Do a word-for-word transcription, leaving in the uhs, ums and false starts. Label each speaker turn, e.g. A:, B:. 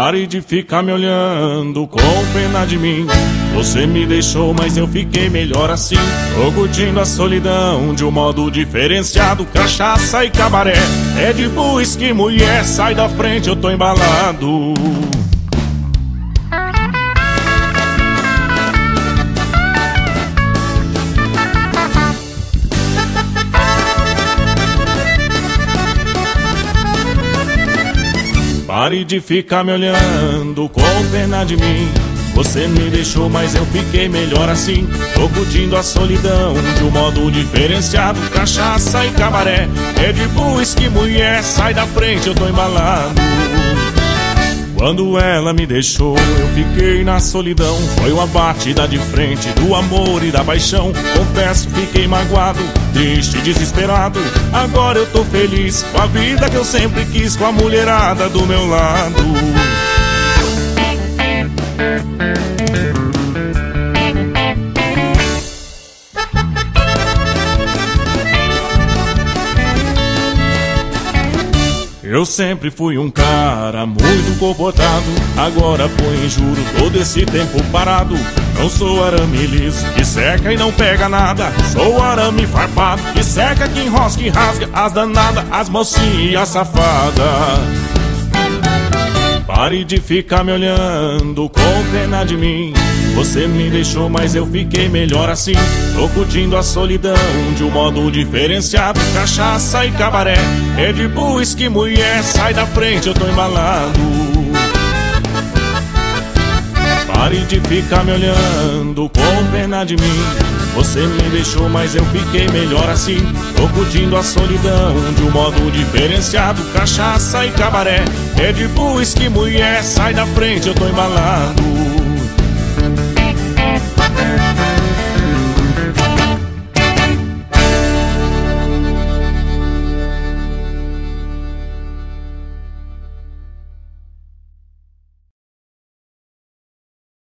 A: Pare de ficar me olhando com pena de mim. Você me deixou, mas eu fiquei melhor assim. Tô curtindo a solidão de um modo diferenciado. Cachaça e cabaré, é de uísque, mulher, sai da frente, eu tô embalado. Pare de ficar me olhando com pena de mim. Você me deixou, mas eu fiquei melhor assim. Tô curtindo a solidão de um modo diferenciado. Cachaça e cabaré, é de uísque, mulher, sai da frente, eu tô embalado. Quando ela me deixou, eu fiquei na solidão. Foi uma batida de frente do amor e da paixão. Confesso, fiquei magoado, triste, desesperado. Agora eu tô feliz com a vida que eu sempre quis, com a mulherada do meu lado. Eu sempre fui um cara muito comportado. Agora põe em juro todo esse tempo parado. Não sou arame liso que seca e não pega nada. Sou arame farpado que seca, que enrosca e rasga as danadas, as mocinhas safadas. Pare de ficar me olhando com pena de mim. Você me deixou, mas eu fiquei melhor assim. Tô curtindo a solidão de um modo diferenciado. Cachaça e cabaré, é de uísque, mulher, sai da frente, eu tô embalado. Pare de ficar me olhando com pena de mim. Você me deixou, mas eu fiquei melhor assim. Tô curtindo a solidão de um modo diferenciado. Cachaça e cabaré, é de uísque, mulher, sai da frente, eu tô embalado.